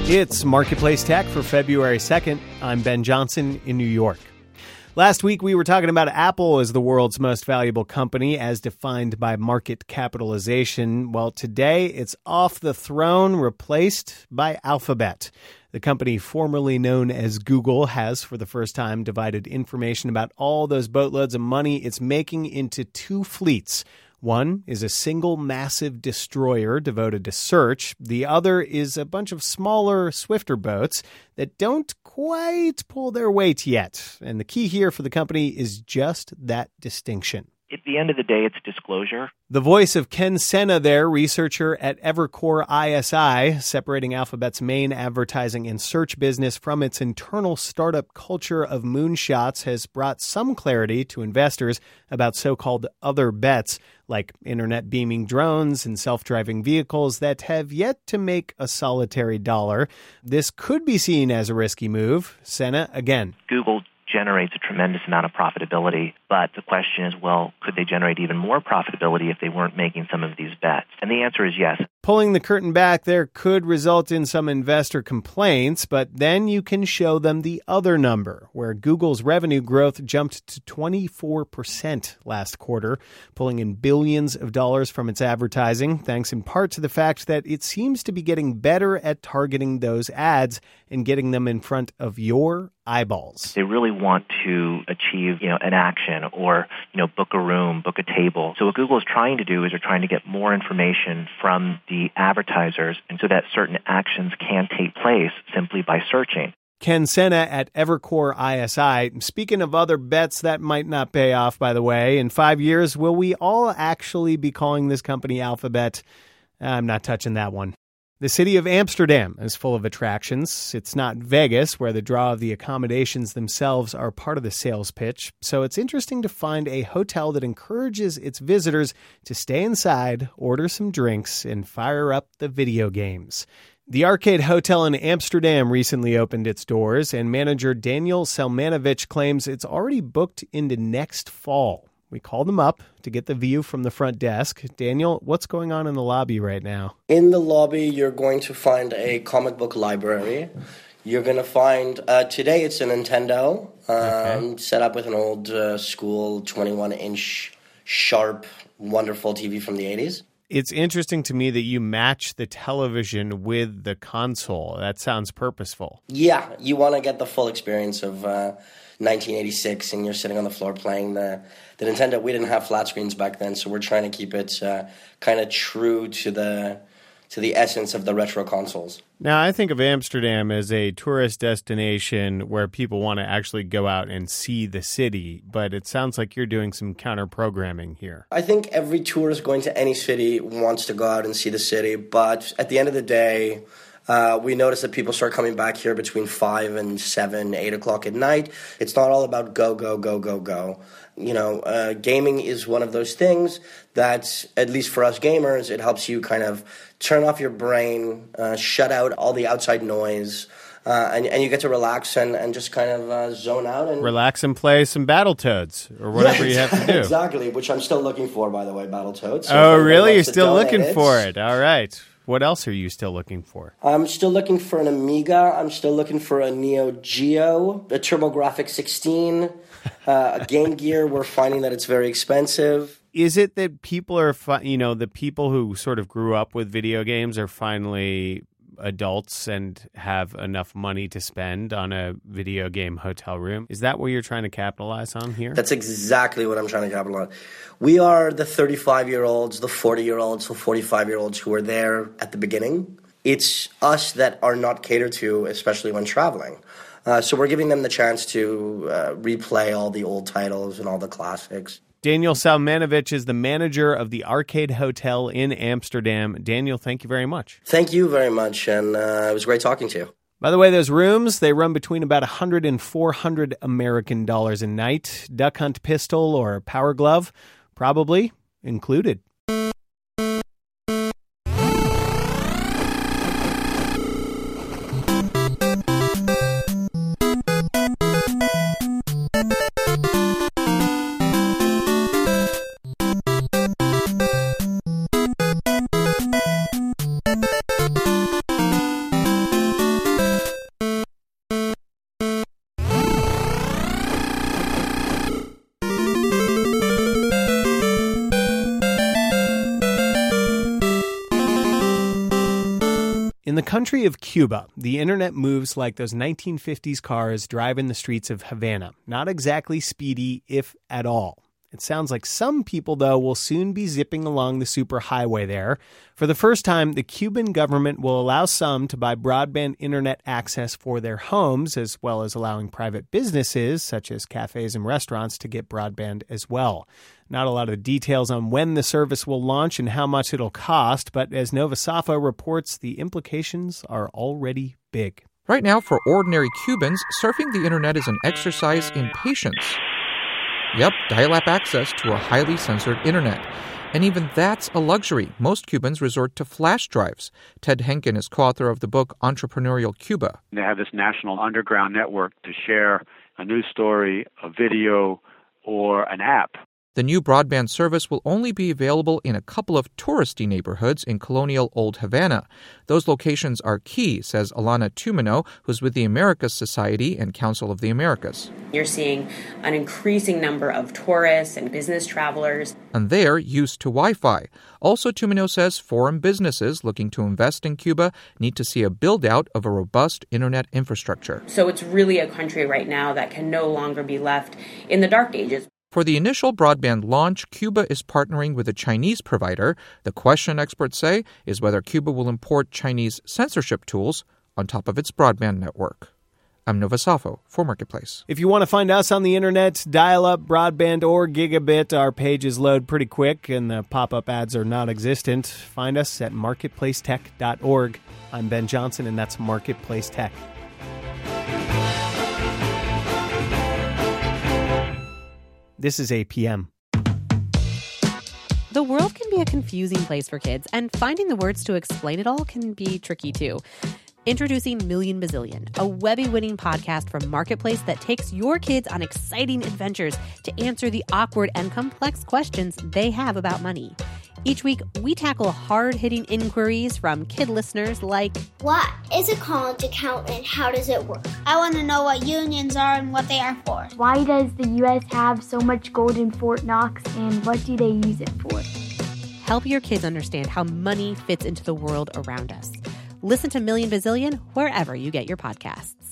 It's Marketplace Tech for February 2nd. I'm Ben Johnson in New York. Last week, we were talking about Apple as the world's most valuable company as defined by market capitalization. Well, today, it's off the throne, replaced by Alphabet. The company formerly known as Google has, for the first time, divided information about all those boatloads of money it's making into two fleets. One is a single massive destroyer devoted to search. The other is a bunch of smaller, swifter boats that don't quite pull their weight yet. And the key here for the company is just that distinction. At the end of the day, it's disclosure. The voice of Ken Sena there, researcher at Evercore ISI, separating Alphabet's main advertising and search business from its internal startup culture of moonshots, has brought some clarity to investors about so-called other bets, like internet beaming drones and self-driving vehicles that have yet to make a solitary dollar. This could be seen as a risky move. Sena, again. Google generates a tremendous amount of profitability, but the question is, well, could they generate even more profitability if they weren't making some of these bets? And the answer is yes. Pulling the curtain back there could result in some investor complaints, but then you can show them the other number, where Google's revenue growth jumped to 24% last quarter, pulling in billions of dollars from its advertising, thanks in part to the fact that it seems to be getting better at targeting those ads and getting them in front of your eyeballs. They really want to achieve, an action or, book a room, book a table. So what Google is trying to do is they're trying to get more information from the advertisers, and so that certain actions can take place simply by searching. Ken Sena at Evercore ISI. Speaking of other bets that might not pay off, by the way, in 5 years, will we all actually be calling this company Alphabet? I'm not touching that one. The city of Amsterdam is full of attractions. It's not Vegas, where the draw of the accommodations themselves are part of the sales pitch. So it's interesting to find a hotel that encourages its visitors to stay inside, order some drinks, and fire up the video games. The Arcade Hotel in Amsterdam recently opened its doors, and manager Daniel Selmanovic claims it's already booked into next fall. We called them up to get the view from the front desk. Daniel, what's going on in the lobby right now? In the lobby, you're going to find a comic book library. You're going to find, today it's a Nintendo, set up with an old school 21-inch sharp, wonderful TV from the 80s. It's interesting to me that you match the television with the console. That sounds purposeful. Yeah, you want to get the full experience of 1986, and you're sitting on the floor playing the Nintendo. We didn't have flat screens back then, so we're trying to keep it kind of true to the essence of the retro consoles. Now, I think of Amsterdam as a tourist destination where people want to actually go out and see the city, but it sounds like you're doing some counter-programming here. I think every tourist going to any city wants to go out and see the city, but at the end of the day, we notice that people start coming back here between 5 and 7, 8 o'clock at night. It's not all about go, go, go, go, go. Gaming is one of those things that, at least for us gamers, it helps you kind of turn off your brain, shut out all the outside noise, and you get to relax and just kind of zone out. And relax and play some Battletoads or whatever you have to do. Exactly, which I'm still looking for, by the way, Battletoads. So oh, really? You're still looking for it? All right. What else are you still looking for? I'm still looking for an Amiga. I'm still looking for a Neo Geo, a TurboGrafx 16, a Game Gear. We're finding that it's very expensive. Is it that people are, the people who sort of grew up with video games are finally adults and have enough money to spend on a video game hotel room? Is that what you're trying to capitalize on here? That's exactly what I'm trying to capitalize on. We are the 35-year-olds, the 40-year-olds, the 45-year-olds who were there at the beginning. It's us that are not catered to, especially when traveling. So we're giving them the chance to replay all the old titles and all the classics. Daniel Selmanovic is the manager of the Arcade Hotel in Amsterdam. Daniel, thank you very much. Thank you very much, and it was great talking to you. By the way, those rooms, they run between about $100 and $400 American dollars a night. Duck Hunt pistol or power glove, probably included. In the country of Cuba, the internet moves like those 1950s cars driving the streets of Havana. Not exactly speedy, if at all. It sounds like some people, though, will soon be zipping along the superhighway there. For the first time, the Cuban government will allow some to buy broadband internet access for their homes, as well as allowing private businesses, such as cafes and restaurants, to get broadband as well. Not a lot of details on when the service will launch and how much it'll cost, but as Nova Safo reports, the implications are already big. Right now, for ordinary Cubans, surfing the internet is an exercise in patience. Yep, dial-up access to a highly censored internet. And even that's a luxury. Most Cubans resort to flash drives. Ted Henkin is co-author of the book Entrepreneurial Cuba. They have this national underground network to share a news story, a video, or an app. The new broadband service will only be available in a couple of touristy neighborhoods in colonial Old Havana. Those locations are key, says Alana Tumino, who's with the Americas Society and Council of the Americas. You're seeing an increasing number of tourists and business travelers. And they're used to Wi-Fi. Also, Tumino says foreign businesses looking to invest in Cuba need to see a build-out of a robust internet infrastructure. So it's really a country right now that can no longer be left in the dark ages. For the initial broadband launch, Cuba is partnering with a Chinese provider. The question, experts say, is whether Cuba will import Chinese censorship tools on top of its broadband network. I'm Nova Safo for Marketplace. If you want to find us on the internet, dial-up, broadband, or gigabit, our pages load pretty quick and the pop-up ads are non-existent. Find us at marketplacetech.org. I'm Ben Johnson, and that's Marketplace Tech. This is APM. The world can be a confusing place for kids, and finding the words to explain it all can be tricky too. Introducing Million Bazillion, a Webby-winning podcast from Marketplace that takes your kids on exciting adventures to answer the awkward and complex questions they have about money. Each week, we tackle hard-hitting inquiries from kid listeners like, what is a college account and how does it work? I want to know what unions are and what they are for. Why does the U.S. have so much gold in Fort Knox and what do they use it for? Help your kids understand how money fits into the world around us. Listen to Million Bazillion wherever you get your podcasts.